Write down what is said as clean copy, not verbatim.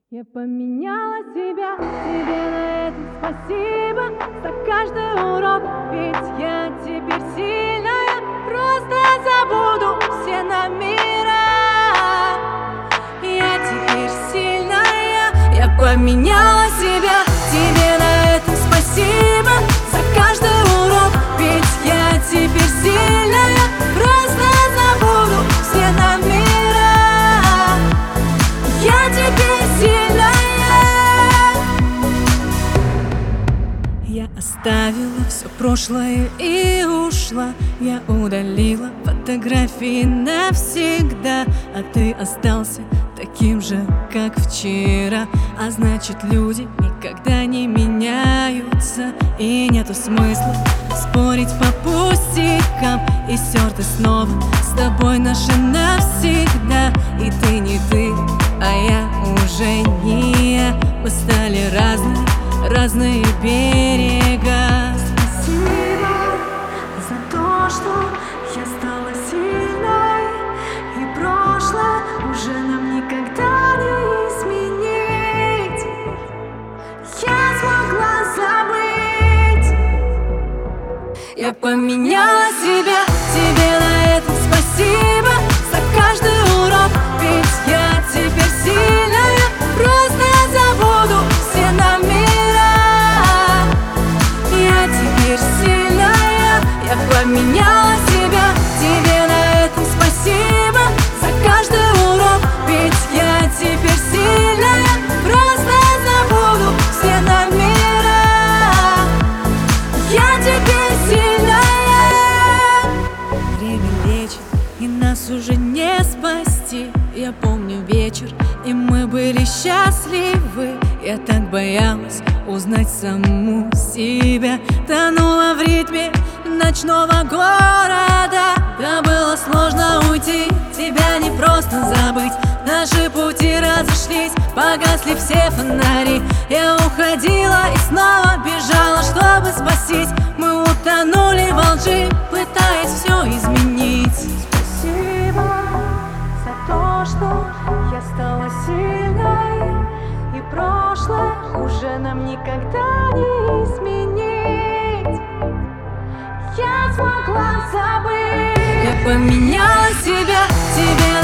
Я поменяла себя, тебе на это спасибо за каждый урок, ведь я теперь сильная, просто забуду все номера. Я теперь сильная, я поменяла себя, тебе на это спасибо за каждый урок, ведь я теперь сильная, просто забуду все номера. Я теперь сильная. Я оставила все прошлое и ушла. Я удалила фотографии навсегда, а ты остался таким же, как вчера. А значит, люди никогда не меняются, и нету смысла спорить по пустякам. И стерты снова с тобой наши навсегда. И ты не ты, а я уже не я. Мы стали разные берега. Спасибо за то, что я стала сильной, и прошлое уже нам никогда не изменить. Я смогла забыть. Я поменяла себя, тебе на это спасибо за каждый урок, ведь я теперь сильная, просто забуду все номера. Я теперь сильная, я поменяла себя, тебе на это спасибо за каждый урок, ведь я теперь сильная, просто забуду все номера. Я теперь сильная. Время лечит, и нас уже не спасти. Я помню вечер, и мы были счастливы. Я так боялась узнать саму себя, тонула в ритме ночного города. Да было сложно уйти, тебя не просто забыть. Наши пути разошлись, погасли все фонари. Я уходила и снова бежала, чтобы спастись. Мы утонули во лжи, пытаясь все изменить. Спасибо за то, что я стала сильной, и прошлое уже нам никогда не изменить. Я смогла забыть. Я поменяла себя, тебе